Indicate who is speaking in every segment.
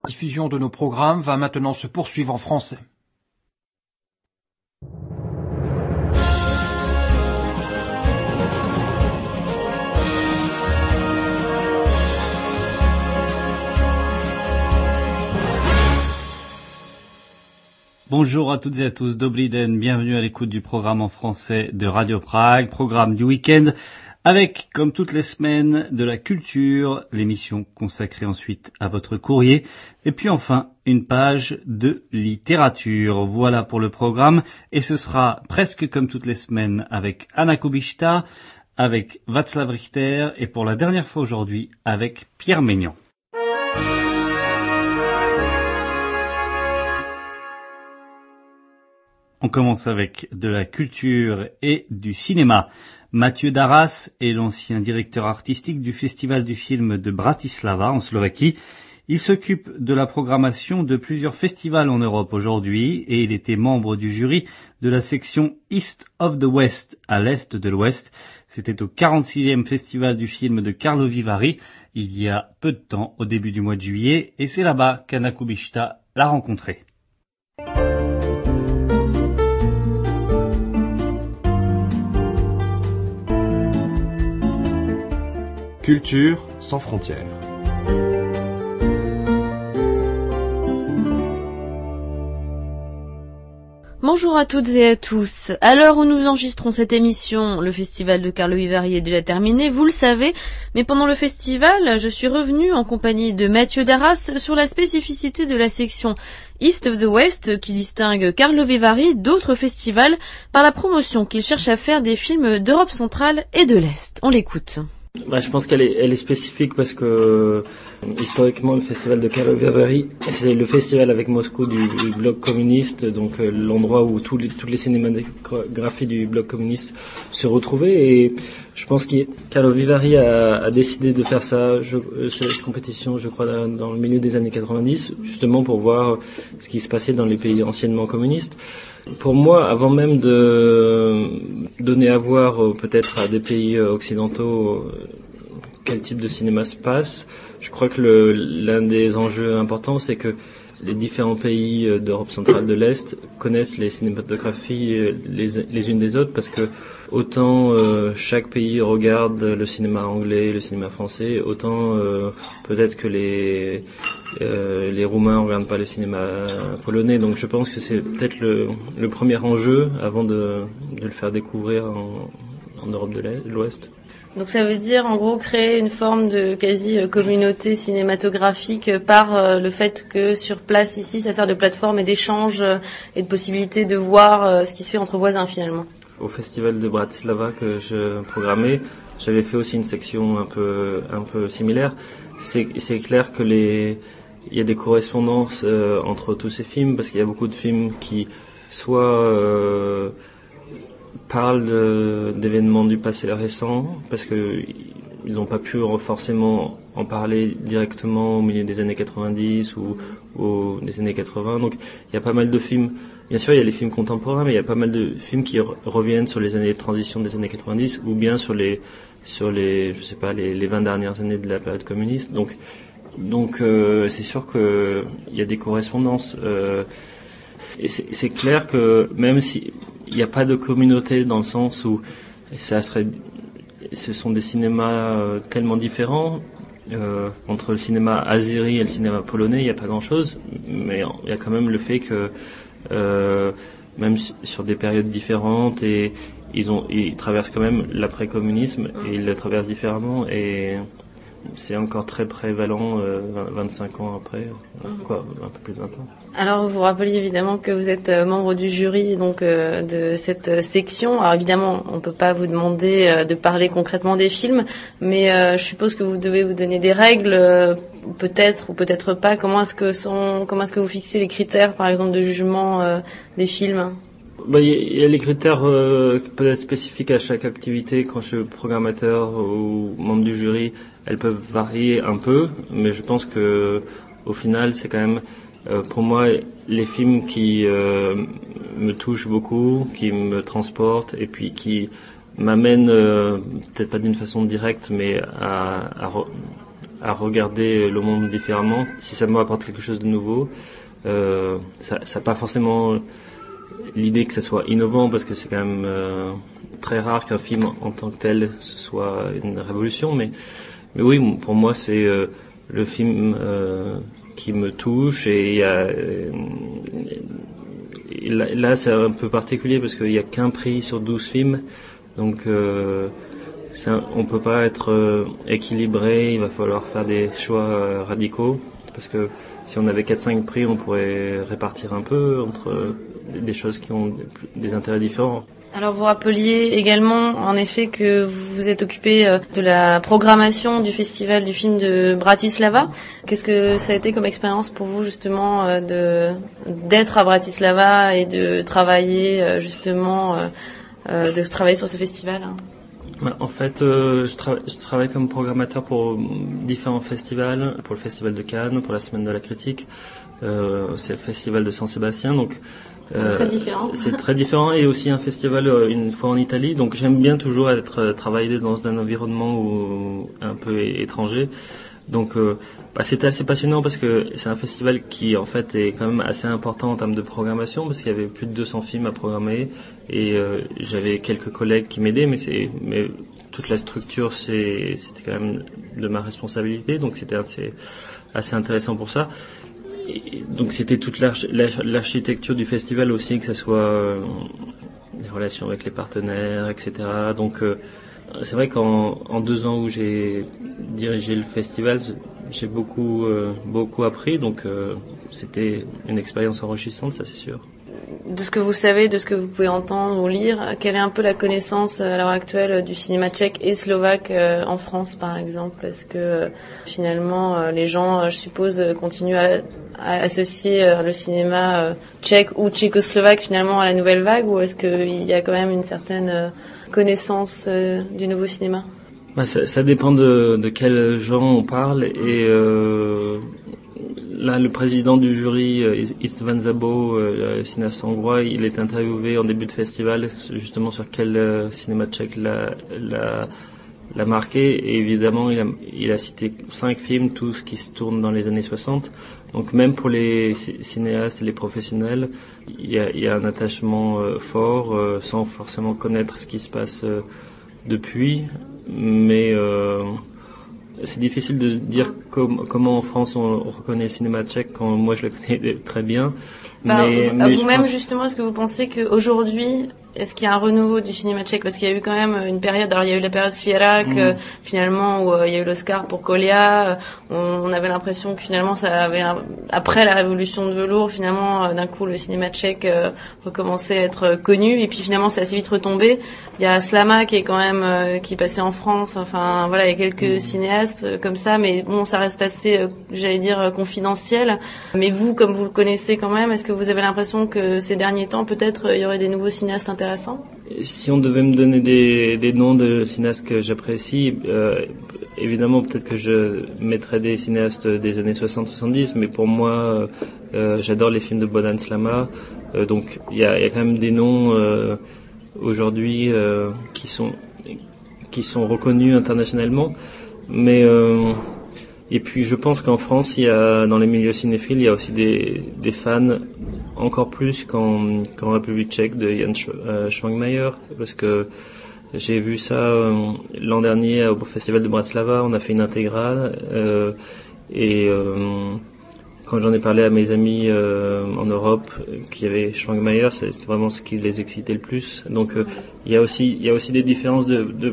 Speaker 1: diffusion de nos programmes va maintenant se poursuivre en français.
Speaker 2: Bonjour à toutes et à tous, Dobrý den, bienvenue à l'écoute du programme en français de Radio Prague, programme du week-end, avec, comme toutes les semaines, de la culture, l'émission consacrée ensuite à votre courrier, et puis enfin, une page de littérature. Voilà pour le programme, et ce sera presque comme toutes les semaines avec Anna Kubishta, avec Václav Richter, et pour la dernière fois aujourd'hui, avec Pierre Maignan. On commence avec de la culture et du cinéma. Mathieu Darras est l'ancien directeur artistique du Festival du film de Bratislava, en Slovaquie. Il s'occupe de la programmation de plusieurs festivals en Europe aujourd'hui et il était membre du jury de la section East of the West, à l'Est de l'Ouest. C'était au 46e Festival du film de Karlovy Vary, il y a peu de temps, au début du mois de juillet, et c'est là-bas qu'Anna Kubishta l'a rencontré.
Speaker 3: Culture sans frontières.
Speaker 4: Bonjour à toutes et à tous. À l'heure où nous enregistrons cette émission, le festival de Karlovy Vary est déjà terminé, vous le savez, mais pendant le festival, je suis revenue en compagnie de Mathieu Darras sur la spécificité de la section East of the West qui distingue Karlovy Vary d'autres festivals par la promotion qu'il cherche à faire des films d'Europe centrale et de l'Est. On l'écoute.
Speaker 5: Je pense qu'elle est spécifique parce que historiquement le festival de Karlovy Vary c'est le festival avec Moscou du bloc communiste, donc l'endroit où toutes les cinématographies du bloc communiste se retrouvaient, et je pense que Karlovy Vary a décidé de faire cette compétition, je crois, dans le milieu des années 90, justement pour voir ce qui se passait dans les pays anciennement communistes. Pour moi, avant même de donner à voir peut-être à des pays occidentaux quel type de cinéma se passe, je crois que l'un des enjeux importants, c'est que les différents pays d'Europe centrale de l'Est connaissent les cinématographies les unes des autres, parce que autant chaque pays regarde le cinéma anglais, le cinéma français, autant peut-être que les Roumains ne regardent pas le cinéma polonais. Donc je pense que c'est peut-être le premier enjeu avant de le faire découvrir en Europe de l'Ouest.
Speaker 4: Donc ça veut dire en gros créer une forme de quasi-communauté cinématographique par le fait que sur place ici ça sert de plateforme et d'échange et de possibilité de voir ce qui se fait entre voisins finalement.
Speaker 5: Au festival de Bratislava que je programmais, j'avais fait aussi une section un peu similaire. C'est clair que il y a des correspondances entre tous ces films, parce qu'il y a beaucoup de films qui soit parlent d'événements du passé récent, parce que ils n'ont pas pu forcément en parler directement au milieu des années 90 ou des années 80. Donc il y a pas mal de films. Bien sûr, il y a les films contemporains, mais il y a pas mal de films qui reviennent sur les années de transition des années 90 ou bien sur les je sais pas, les 20 dernières années de la période communiste. Donc c'est sûr que il y a des correspondances. Et c'est clair que même si il n'y a pas de communauté dans le sens où ce sont des cinémas tellement différents, entre le cinéma azéri et le cinéma polonais, il n'y a pas grand-chose, mais il y a quand même le fait que même sur des périodes différentes, et ils traversent quand même l'après-communisme et ils le traversent différemment, et c'est encore très prévalent 25 ans après, un peu plus de 20 ans.
Speaker 4: Alors vous rappeliez évidemment que vous êtes membre du jury donc de cette section. Alors évidemment, on peut pas vous demander de parler concrètement des films, mais je suppose que vous devez vous donner des règles, peut-être ou peut-être pas. Comment est-ce que vous fixez les critères, par exemple, de jugement des films?
Speaker 5: Il y a les critères peut-être spécifiques à chaque activité. Quand je suis programmateur ou membre du jury, elles peuvent varier un peu, mais je pense que au final, c'est quand même pour moi les films qui me touchent beaucoup, qui me transportent et puis qui m'amènent peut-être pas d'une façon directe, mais à regarder le monde différemment, si ça m'apporte quelque chose de nouveau. Ça n'a pas forcément l'idée que ça soit innovant, parce que c'est quand même très rare qu'un film en tant que tel ce soit une révolution, mais oui, pour moi c'est le film qui me touche, et là c'est un peu particulier parce qu'il n'y a qu'un prix sur 12 films, donc on peut pas être équilibré, il va falloir faire des choix radicaux, parce que si on avait 4-5 prix, on pourrait répartir un peu entre des choses qui ont des intérêts différents.
Speaker 4: Alors vous rappeliez également en effet que vous vous êtes occupé de la programmation du festival du film de Bratislava. Qu'est-ce que ça a été comme expérience pour vous justement d'être à Bratislava et de travailler de travailler sur ce festival?
Speaker 5: En fait, je travaille comme programmateur pour différents festivals, pour le Festival de Cannes, pour la Semaine de la Critique, c'est le Festival de San Sébastien, donc
Speaker 4: très différent. C'est
Speaker 5: très différent, et aussi un festival une fois en Italie, donc j'aime bien toujours travailler dans un environnement un peu étranger. Donc c'était assez passionnant, parce que c'est un festival qui en fait est quand même assez important en termes de programmation, parce qu'il y avait plus de 200 films à programmer, et j'avais quelques collègues qui m'aidaient, mais toute la structure c'était quand même de ma responsabilité, donc c'était assez intéressant pour ça. Et donc c'était toute l'architecture du festival aussi, que ce soit les relations avec les partenaires, etc. Donc c'est vrai qu'en 2 ans où j'ai dirigé le festival, j'ai beaucoup appris, donc c'était une expérience enrichissante, ça c'est sûr.
Speaker 4: De ce que vous savez, de ce que vous pouvez entendre ou lire, quelle est un peu la connaissance à l'heure actuelle du cinéma tchèque et slovaque en France par exemple? Est-ce que finalement les gens, je suppose, continuent à associer le cinéma tchèque ou tchécoslovaque finalement à la nouvelle vague, ou est-ce qu'il y a quand même une certaine connaissance du nouveau cinéma?
Speaker 5: Ça dépend de quels gens on parle, et là, le président du jury, István Szabó, le cinéaste hongrois, il est interviewé en début de festival justement sur quel cinéma tchèque l'a marqué, et évidemment il a cité 5 films, tous qui se tournent dans les années 60. Donc même pour les cinéastes et les professionnels, il y a un attachement fort, sans forcément connaître ce qui se passe depuis, mais c'est difficile de dire comment en France on reconnaît le cinéma tchèque, quand moi je le connais très bien. Mais
Speaker 4: vous-même justement, est-ce que vous pensez qu'aujourd'hui, est-ce qu'il y a un renouveau du cinéma tchèque? Parce qu'il y a eu quand même une période, alors il y a eu la période Svierac, finalement, où il y a eu l'Oscar pour Kolia. On avait l'impression que finalement, après la révolution de velours, finalement, d'un coup, le cinéma tchèque recommençait à être connu. Et puis finalement, c'est assez vite retombé. Il y a Slama qui est quand même, qui est passé en France. Enfin, voilà, il y a quelques cinéastes comme ça, mais bon, ça reste assez, j'allais dire, confidentiel. Mais vous, comme vous le connaissez quand même, est-ce que vous avez l'impression que ces derniers temps, peut-être, il y aurait des nouveaux cinéastes intéressants?
Speaker 5: Si on devait me donner des noms de cinéastes que j'apprécie, évidemment peut-être que je mettrais des cinéastes des années 60-70, mais pour moi j'adore les films de Bohdan Slama, donc il y a quand même des noms aujourd'hui qui sont reconnus internationalement, mais et puis je pense qu'en France, dans les milieux cinéphiles, il y a aussi des fans encore plus qu'en République tchèque de Jan Švankmajer, parce que j'ai vu ça l'an dernier au Festival de Bratislava, on a fait une intégrale, et quand j'en ai parlé à mes amis en Europe qui avaient Švankmajer, c'était vraiment ce qui les excitait le plus. Donc il y a aussi des différences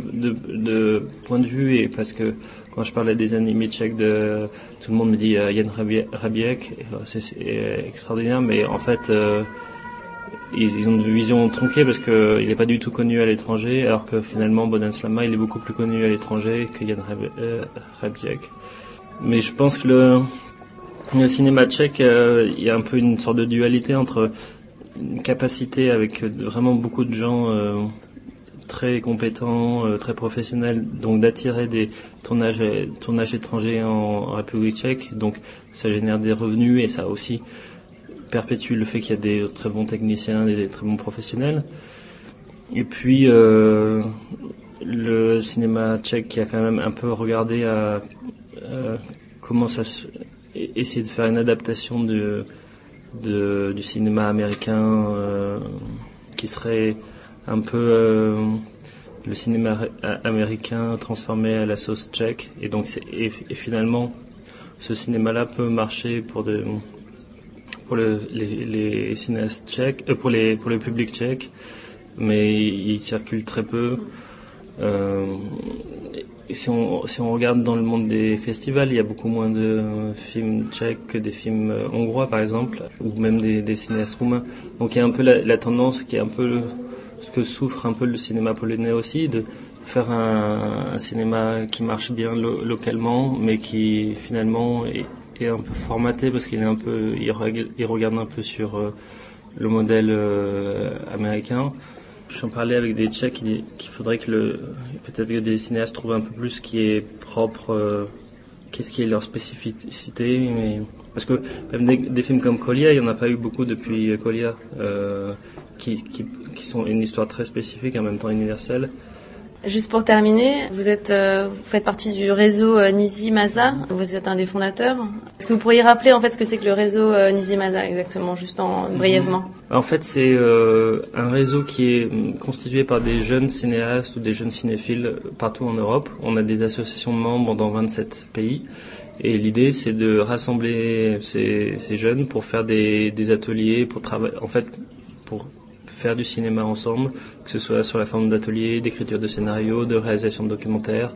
Speaker 5: de point de vue, et parce que quand je parlais des animés tchèques, tout le monde me dit Jan Hrabiek, c'est extraordinaire, mais en fait ils ont une vision tronquée, parce que il n'est pas du tout connu à l'étranger, alors que finalement Bohdan Slama, il est beaucoup plus connu à l'étranger que Jan Hrabiek. Mais je pense que le cinéma tchèque, il y a un peu une sorte de dualité entre une capacité avec vraiment beaucoup de gens très compétents, très professionnels, donc d'attirer des tournages étrangers en République tchèque, donc ça génère des revenus, et ça aussi perpétue le fait qu'il y a des très bons techniciens et des très bons professionnels. Et puis le cinéma tchèque qui a quand même un peu regardé commence à essayer de faire une adaptation du cinéma américain qui serait un peu le cinéma américain transformé à la sauce tchèque. Et donc et finalement, ce cinéma-là peut marcher pour les cinéastes tchèques, pour le public tchèque, mais il circule très peu. Et si on regarde dans le monde des festivals, il y a beaucoup moins de films tchèques que des films hongrois, par exemple, ou même des cinéastes roumains. Donc il y a un peu la tendance qui est un peu ce que souffre un peu le cinéma polonais aussi, de faire un cinéma qui marche bien localement, mais qui finalement est un peu formaté parce qu'il est un peu, il regarde un peu sur le modèle américain. J'en parlais avec des Tchèques qu'il faudrait que peut-être que des cinéastes trouvent un peu plus ce qui est propre, qu'est-ce qui est leur spécificité, mais parce que même des films comme Kolia, il y en a pas eu beaucoup depuis Kolia, qui sont une histoire très spécifique et en même temps universelle.
Speaker 4: Juste pour terminer, vous faites partie du réseau Nisi Maza, vous êtes un des fondateurs. Est-ce que vous pourriez rappeler en fait ce que c'est que le réseau Nisi Maza exactement, juste brièvement?
Speaker 5: En fait, c'est un réseau qui est constitué par des jeunes cinéastes ou des jeunes cinéphiles partout en Europe. On a des associations de membres dans 27 pays. Et l'idée, c'est de rassembler ces jeunes pour faire des ateliers, pour travailler, en fait, pour faire du cinéma ensemble, que ce soit sur la forme d'ateliers, d'écriture de scénarios, de réalisation de documentaires,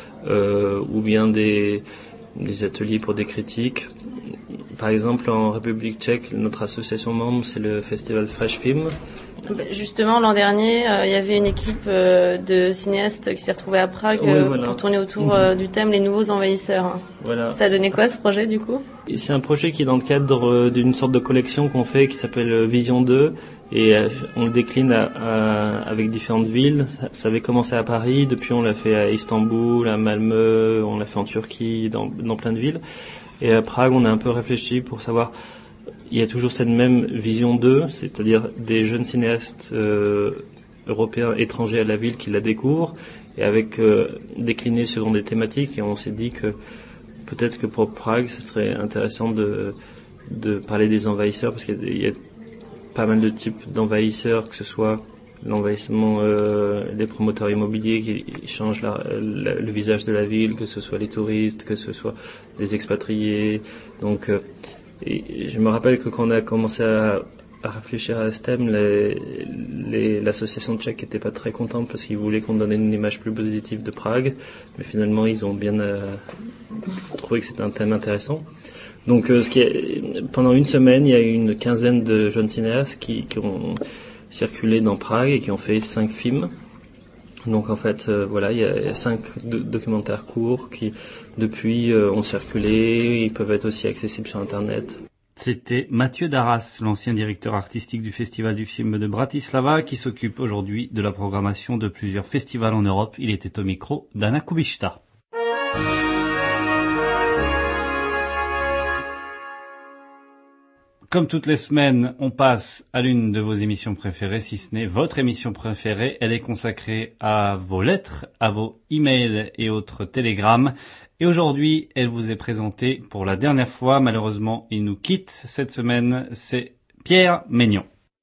Speaker 5: ou bien des ateliers pour des critiques. Par exemple, en République tchèque, notre association membre, c'est le festival Fresh Film.
Speaker 4: Justement, l'an dernier, il y avait une équipe de cinéastes qui s'est retrouvée à Prague pour tourner autour du thème Les Nouveaux Envahisseurs. Voilà. Ça a donné quoi ce projet du coup?
Speaker 5: C'est un projet qui est dans le cadre d'une sorte de collection qu'on fait qui s'appelle Vision 2 et on le décline avec différentes villes. Ça avait commencé à Paris, depuis on l'a fait à Istanbul, à Malmö, on l'a fait en Turquie, dans plein de villes. Et à Prague, on a un peu réfléchi pour savoir, il y a toujours cette même vision 2, c'est-à-dire des jeunes cinéastes européens étrangers à la ville qui la découvrent, et avec décliné selon des thématiques, et on s'est dit que peut-être que pour Prague, ce serait intéressant de parler des envahisseurs, parce qu'il y a pas mal de types d'envahisseurs, que ce soit l'envahissement des promoteurs immobiliers qui changent le visage de la ville, que ce soit les touristes, que ce soit des expatriés. Donc, et je me rappelle que quand on a commencé à réfléchir à ce thème, l'association tchèque n'était pas très contente parce qu'ils voulaient qu'on donne une image plus positive de Prague, mais finalement ils ont bien trouvé que c'était un thème intéressant. Donc, pendant une semaine, il y a eu une quinzaine de jeunes cinéastes qui ont circulé dans Prague et qui ont fait 5 films. Donc en fait, voilà, il y a 5 documentaires courts qui, depuis, ont circulé. Ils peuvent être aussi accessibles sur Internet.
Speaker 2: C'était Mathieu Darras, l'ancien directeur artistique du Festival du film de Bratislava, qui s'occupe aujourd'hui de la programmation de plusieurs festivals en Europe. Il était au micro d'Anna Kubishta. Comme toutes les semaines, on passe à l'une de vos émissions préférées, si ce n'est votre émission préférée. Elle est consacrée à vos lettres, à vos emails et autres télégrammes. Et aujourd'hui, elle vous est présentée pour la dernière fois. Malheureusement, il nous quitte cette semaine. C'est Pierre Maignan.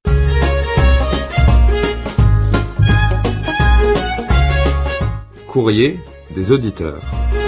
Speaker 3: Courrier des auditeurs.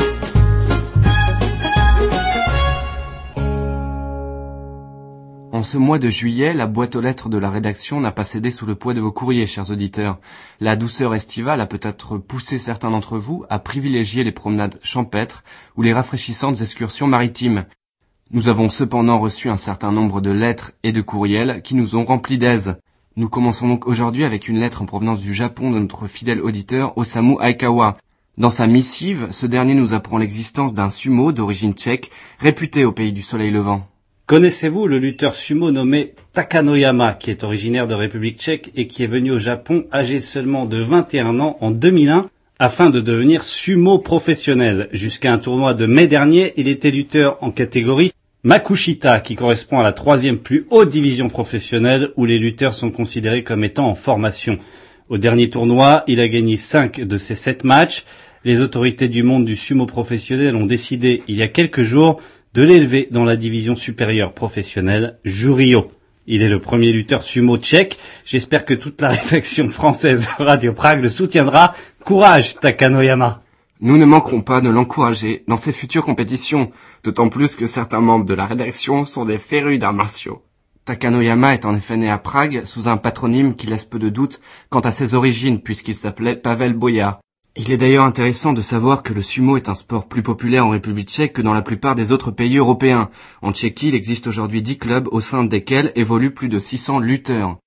Speaker 6: En ce mois de juillet, la boîte aux lettres de la rédaction n'a pas cédé sous le poids de vos courriers, chers auditeurs. La douceur estivale a peut-être poussé certains d'entre vous à privilégier les promenades champêtres ou les rafraîchissantes excursions maritimes. Nous avons cependant reçu un certain nombre de lettres et de courriels qui nous ont remplis d'aise. Nous commençons donc aujourd'hui avec une lettre en provenance du Japon de notre fidèle auditeur Osamu Aikawa. Dans sa missive, ce dernier nous apprend l'existence d'un sumo d'origine tchèque, réputé au pays du soleil levant.
Speaker 2: Connaissez-vous le lutteur sumo nommé Takanoyama, qui est originaire de République tchèque et qui est venu au Japon âgé seulement de 21 ans en 2001 afin de devenir sumo professionnel. Jusqu'à un tournoi de mai dernier, il était lutteur en catégorie Makushita, qui correspond à la 3e plus haute division professionnelle où les lutteurs sont considérés comme étant en formation. Au dernier tournoi, il a gagné 5 de ses 7 matchs. Les autorités du monde du sumo professionnel ont décidé, il y a quelques jours, de l'élever dans la division supérieure professionnelle, Jurio. Il est le premier lutteur sumo tchèque. J'espère que toute la rédaction française Radio Prague le soutiendra. Courage, Takanoyama.
Speaker 6: Nous ne manquerons pas de l'encourager dans ses futures compétitions, d'autant plus que certains membres de la rédaction sont des férus d'arts martiaux. Takanoyama est en effet né à Prague sous un patronyme qui laisse peu de doute quant à ses origines puisqu'il s'appelait Pavel Boya. Il est d'ailleurs intéressant de savoir que le sumo est un sport plus populaire en République tchèque que dans la plupart des autres pays européens. En Tchéquie, il existe aujourd'hui 10 clubs au sein desquels évoluent plus de 600 lutteurs.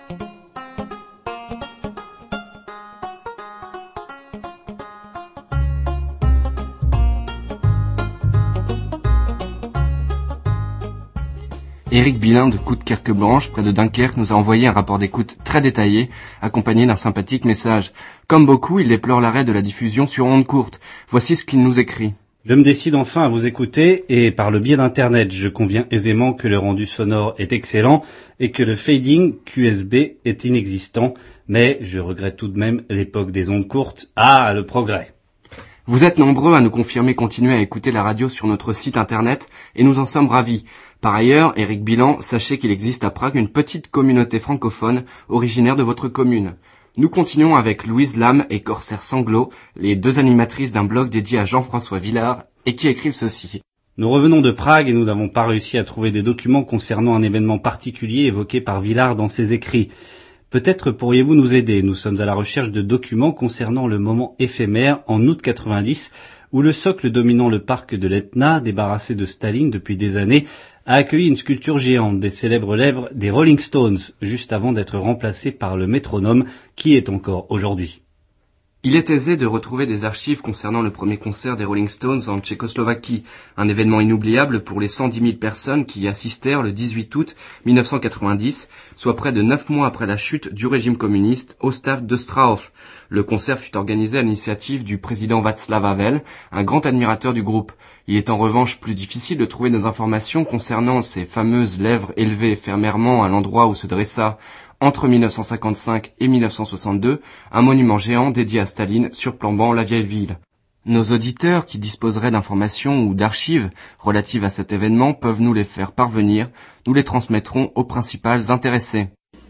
Speaker 6: Éric Bilin de Coudekerque-Branche, près de Dunkerque, nous a envoyé un rapport d'écoute très détaillé, accompagné d'un sympathique message. Comme beaucoup, il déplore l'arrêt de la diffusion sur ondes courtes. Voici ce qu'il nous écrit.
Speaker 2: Je me décide enfin à vous écouter et par le biais d'Internet, je conviens aisément que le rendu sonore est excellent et que le fading QSB est inexistant, mais je regrette tout de même l'époque des ondes courtes. Ah, le progrès!
Speaker 6: Vous êtes nombreux à nous confirmer continuer à écouter la radio sur notre site internet et nous en sommes ravis. Par ailleurs, Éric Bilan, sachez qu'il existe à Prague une petite communauté francophone originaire de votre commune. Nous continuons avec Louise Lam et Corsaire Sanglot, les deux animatrices d'un blog dédié à Jean-François Villard et qui écrivent ceci.
Speaker 2: Nous revenons de Prague et nous n'avons pas réussi à trouver des documents concernant un événement particulier évoqué par Villard dans ses écrits. Peut-être pourriez-vous nous aider. Nous sommes à la recherche de documents concernant le moment éphémère en août 90 où le socle dominant le parc de l'Etna, débarrassé de Staline depuis des années, a accueilli une sculpture géante des célèbres lèvres des Rolling Stones, juste avant d'être remplacé par le métronome qui est encore aujourd'hui.
Speaker 6: Il est aisé de retrouver des archives concernant le premier concert des Rolling Stones en Tchécoslovaquie, un événement inoubliable pour les 110 000 personnes qui y assistèrent le 18 août 1990, soit près de 9 mois après la chute du régime communiste au stade de Strahov. Le concert fut organisé à l'initiative du président Václav Havel, un grand admirateur du groupe. Il est en revanche plus difficile de trouver des informations concernant ces fameuses lèvres élevées éphémèrement à l'endroit où se dressa, entre 1955 et 1962, un monument géant dédié à Staline surplombant la vieille ville. Nos auditeurs qui disposeraient d'informations ou d'archives relatives à cet événement peuvent nous les faire parvenir, nous les transmettrons aux principales intéressés.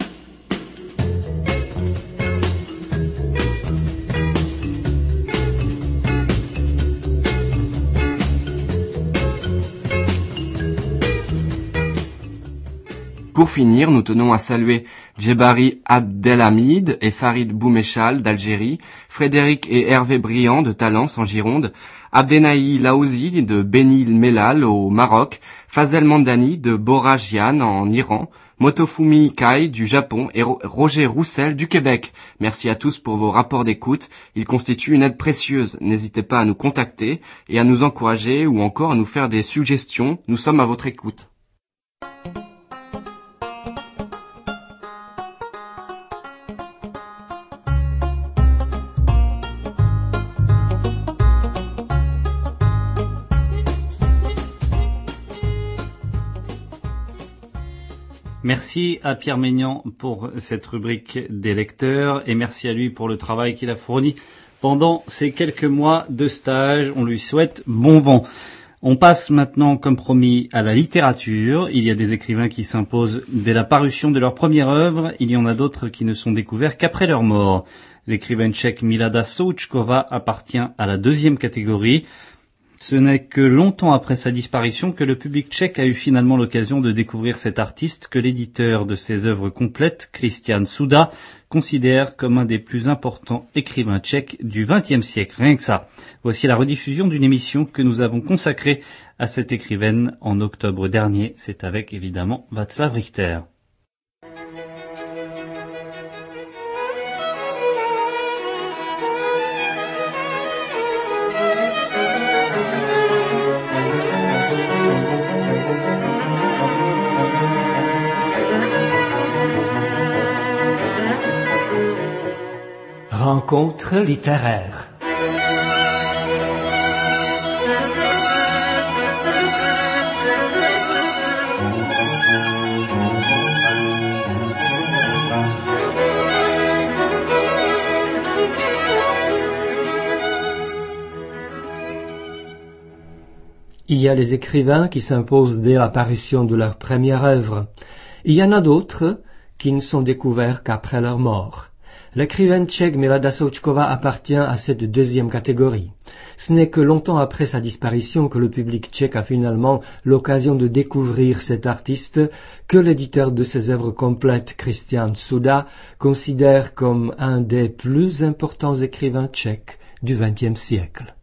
Speaker 6: Pour finir, nous tenons à saluer Djebari Abdelhamid et Farid Boumechal d'Algérie, Frédéric et Hervé Briand de Talence en Gironde, Abdenaï Laouzi de Beni Mellal au Maroc, Fazel Mandani de Borajian en Iran, Motofumi Kai du Japon et Roger Roussel du Québec. Merci à tous pour vos rapports d'écoute. Ils constituent une aide précieuse. N'hésitez pas à nous contacter et à nous encourager ou encore à nous faire des suggestions. Nous sommes à votre écoute.
Speaker 2: Merci à Pierre Maignan pour cette rubrique des lecteurs et merci à lui pour le travail qu'il a fourni pendant ces quelques mois de stage. On lui souhaite bon vent. On passe maintenant, comme promis, à la littérature. Il y a des écrivains qui s'imposent dès la parution de leur première œuvre. Il y en a d'autres qui ne sont découverts qu'après leur mort. L'écrivaine tchèque Milada Součková appartient à la deuxième catégorie. Ce n'est que longtemps après sa disparition que le public tchèque a eu finalement l'occasion de découvrir cet artiste que l'éditeur de ses œuvres complètes, Christian Souda, considère comme un des plus importants écrivains tchèques du XXe siècle. Rien que ça. Voici la rediffusion d'une émission que nous avons consacrée à cette écrivaine en octobre dernier. C'est avec évidemment Václav Richter.
Speaker 7: Rencontre littéraire. Il y a des écrivains qui s'imposent dès l'apparition de leur première œuvre. Il y en a d'autres qui ne sont découverts qu'après leur mort. L'écrivaine tchèque Milada Součková appartient à cette deuxième catégorie. Ce n'est que longtemps après sa disparition que le public tchèque a finalement l'occasion de découvrir cet artiste que l'éditeur de ses œuvres complètes, Kristian Suda, considère comme un des plus importants écrivains tchèques du XXe siècle.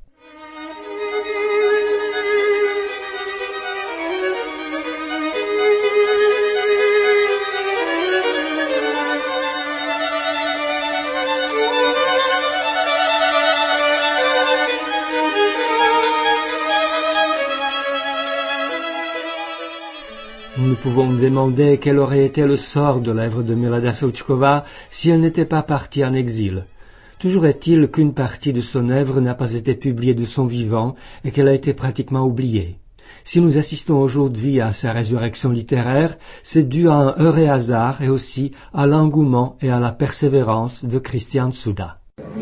Speaker 7: Nous pouvons demander quel aurait été le sort de l'œuvre de Milada Součková si elle n'était pas partie en exil. Toujours est-il qu'une partie de son œuvre n'a pas été publiée de son vivant et qu'elle a été pratiquement oubliée. Si nous assistons aujourd'hui à sa résurrection littéraire, c'est dû à un heureux hasard et aussi à l'engouement et à la persévérance de Kristian Suda.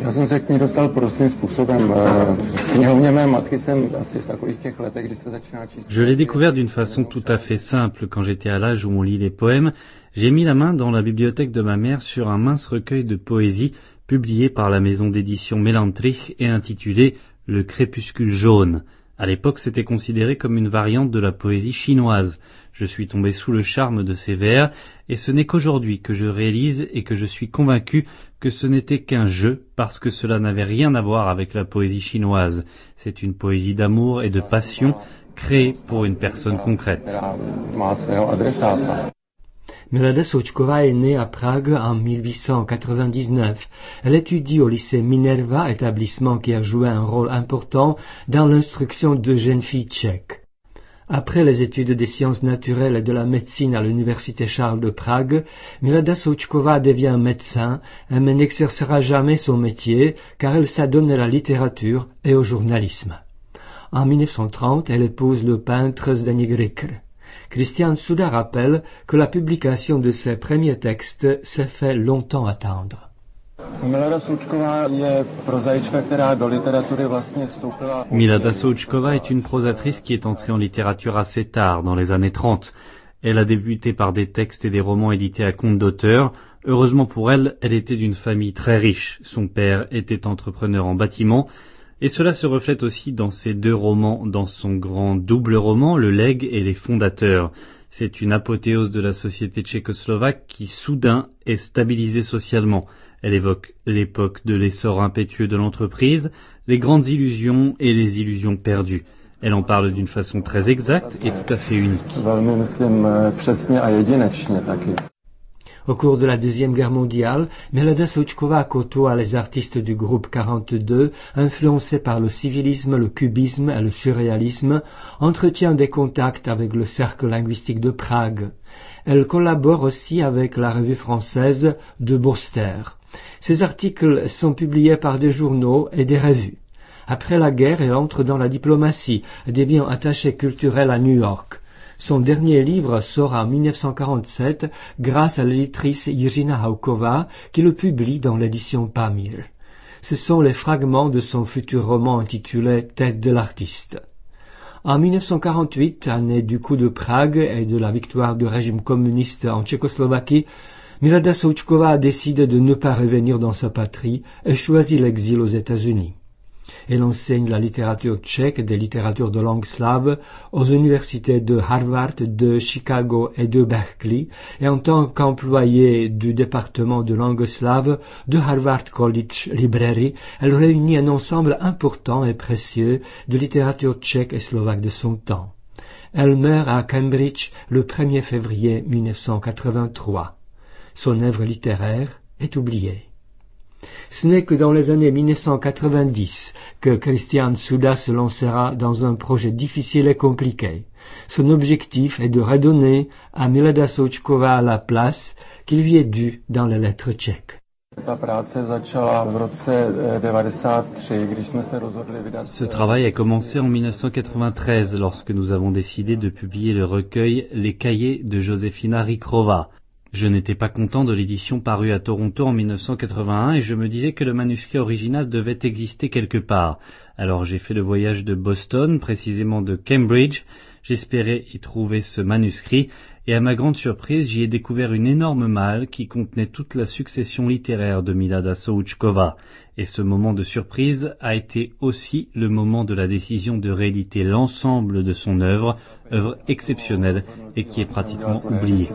Speaker 2: Je l'ai découvert d'une façon tout à fait simple quand j'étais à l'âge où on lit les poèmes. J'ai mis la main dans la bibliothèque de ma mère sur un mince recueil de poésie publié par la maison d'édition Melantrich et intitulé « Le crépuscule jaune ». À l'époque, c'était considéré comme une variante de la poésie chinoise. Je suis tombé sous le charme de ces vers, et ce n'est qu'aujourd'hui que je réalise et que je suis convaincu que ce n'était qu'un jeu, parce que cela n'avait rien à voir avec la poésie chinoise. C'est une poésie d'amour et de passion, créée pour une personne concrète.
Speaker 7: Milada Součková est née à Prague en 1899. Elle étudie au lycée Minerva, établissement qui a joué un rôle important dans l'instruction de jeunes filles tchèques. Après les études des sciences naturelles et de la médecine à l'université Charles de Prague, Milada Součková devient médecin, mais n'exercera jamais son métier car elle s'adonne à la littérature et au journalisme. En 1930, elle épouse le peintre Zdeněk Ricker. Kristian Suda rappelle que la publication de ses premiers textes s'est fait longtemps attendre.
Speaker 2: Milada Součková est une prosatrice qui est entrée en littérature assez tard, dans les années 30. Elle a débuté par des textes et des romans édités à compte d'auteur. Heureusement pour elle, elle était d'une famille très riche. Son père était entrepreneur en bâtiment. Et cela se reflète aussi dans ses deux romans, dans son grand double roman, Le Legs et Les Fondateurs. C'est une apothéose de la société tchécoslovaque qui, soudain, est stabilisée socialement. Elle évoque l'époque de l'essor impétueux de l'entreprise, les grandes illusions et les illusions perdues. Elle en parle d'une façon très exacte et tout à fait unique.
Speaker 7: Au cours de la Deuxième Guerre mondiale, Milada Součková côtoie les artistes du groupe 42, influencés par le civilisme, le cubisme et le surréalisme, entretient des contacts avec le cercle linguistique de Prague. Elle collabore aussi avec la revue française De Boster. Ses articles sont publiés par des journaux et des revues. Après la guerre, elle entre dans la diplomatie et devient attachée culturelle à New York. Son dernier livre sort en 1947 grâce à l'éditrice Jiřina Hauková qui le publie dans l'édition Pamir. Ce sont les fragments de son futur roman intitulé Tête de l'artiste. En 1948, année du coup de Prague et de la victoire du régime communiste en Tchécoslovaquie, Milada Součková décide de ne pas revenir dans sa patrie et choisit l'exil aux États-Unis. Elle enseigne la littérature tchèque et des littératures de langue slave aux universités de Harvard, de Chicago et de Berkeley, et en tant qu'employée du département de langue slave de Harvard College Library, elle réunit un ensemble important et précieux de littérature tchèque et slovaque de son temps. Elle meurt à Cambridge le 1er février 1983. Son œuvre littéraire est oubliée. Ce n'est que dans les années 1990 que Kristian Suda se lancera dans un projet difficile et compliqué. Son objectif est de redonner à Milada Součková la place qui lui est due dans les lettres tchèques.
Speaker 2: Ce travail a commencé en 1993 lorsque nous avons décidé de publier le recueil Les Cahiers de Josefina Rikrova. Je n'étais pas content de l'édition parue à Toronto en 1981 et je me disais que le manuscrit original devait exister quelque part. Alors j'ai fait le voyage de Boston, précisément de Cambridge. J'espérais y trouver ce manuscrit et à ma grande surprise, j'y ai découvert une énorme malle qui contenait toute la succession littéraire de Milada Souchkova. Et ce moment de surprise a été aussi le moment de la décision de rééditer l'ensemble de son œuvre exceptionnelle et qui est pratiquement oubliée.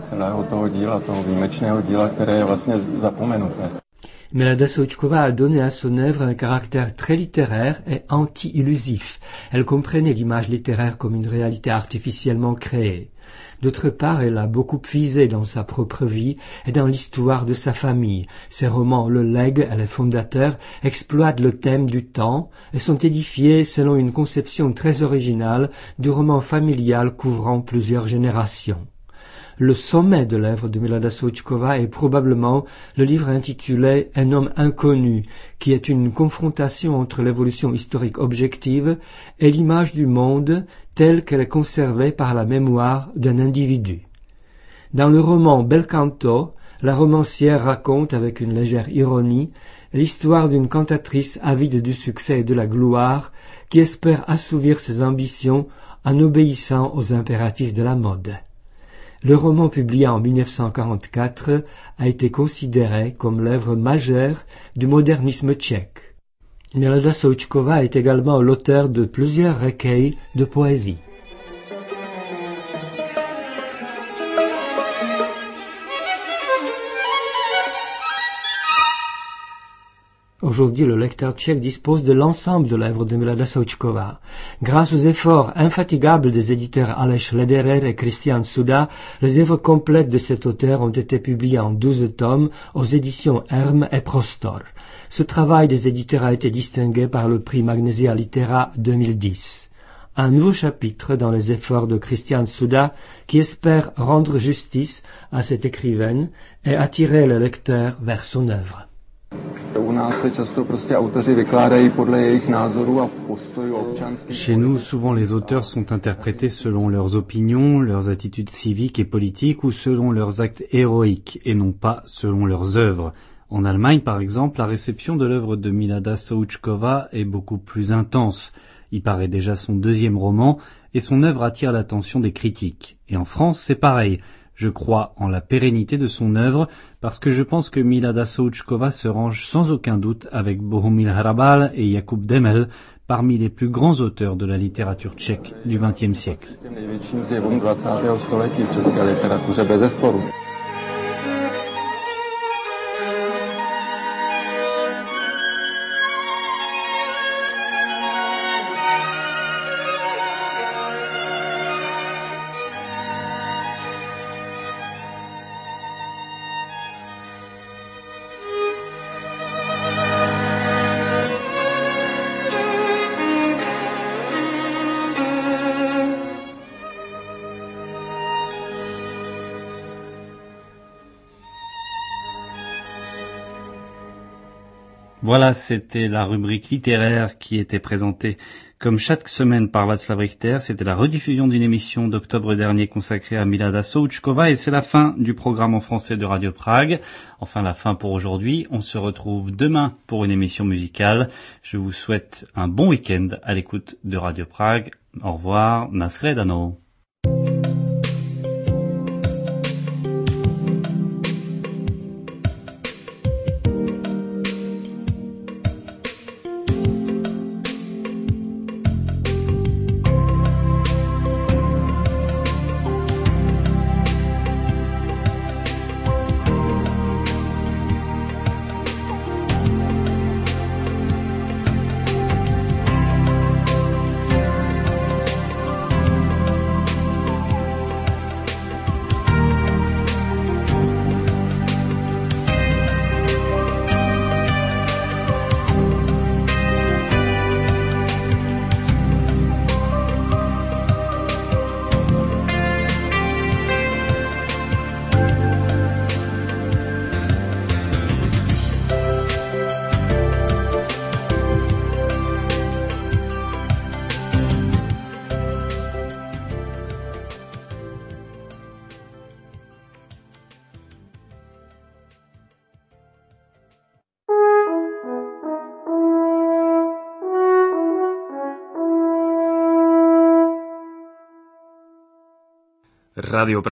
Speaker 7: Milada Souchkova a donné à son œuvre un caractère très littéraire et anti-illusif. Elle comprenait l'image littéraire comme une réalité artificiellement créée. D'autre part, elle a beaucoup puisé dans sa propre vie et dans l'histoire de sa famille. Ses romans Le Legs et Les Fondateurs exploitent le thème du temps et sont édifiés selon une conception très originale du roman familial couvrant plusieurs générations. Le sommet de l'œuvre de Milada Souchkova est probablement le livre intitulé Un homme inconnu, qui est une confrontation entre l'évolution historique objective et l'image du monde telle qu'elle est conservée par la mémoire d'un individu. Dans le roman Bel Canto, la romancière raconte avec une légère ironie l'histoire d'une cantatrice avide du succès et de la gloire qui espère assouvir ses ambitions en obéissant aux impératifs de la mode. Le roman publié en 1944 a été considéré comme l'œuvre majeure du modernisme tchèque. Milada Souchkova est également l'auteur de plusieurs recueils de poésie. Aujourd'hui, le lecteur tchèque dispose de l'ensemble de l'œuvre de Milada Souchkova. Grâce aux efforts infatigables des éditeurs Aleš Lederer et Christian Suda, les œuvres complètes de cet auteur ont été publiées en 12 tomes aux éditions Herm et Prostor. Ce travail des éditeurs a été distingué par le prix Magnesia Litera 2010. Un nouveau chapitre dans les efforts de Christian Suda qui espère rendre justice à cette écrivaine et attirer le lecteur vers son œuvre.
Speaker 2: Chez nous, souvent les auteurs sont interprétés selon leurs opinions, leurs attitudes civiques et politiques ou selon leurs actes héroïques et non pas selon leurs œuvres. En Allemagne, par exemple, la réception de l'œuvre de Milada Souchkova est beaucoup plus intense. Il paraît déjà son deuxième roman et son œuvre attire l'attention des critiques. Et en France, c'est pareil. Je crois en la pérennité de son œuvre parce que je pense que Milada Souchkova se range sans aucun doute avec Bohumil Hrabal et Jakub Demel parmi les plus grands auteurs de la littérature tchèque du XXe siècle. Voilà, c'était la rubrique littéraire qui était présentée comme chaque semaine par Václav Richter. C'était la rediffusion d'une émission d'octobre dernier consacrée à Milada Souchkova et c'est la fin du programme en français de Radio Prague. Enfin, la fin pour aujourd'hui. On se retrouve demain pour une émission musicale. Je vous souhaite un bon week-end à l'écoute de Radio Prague. Au revoir. Nasledano.
Speaker 8: Radio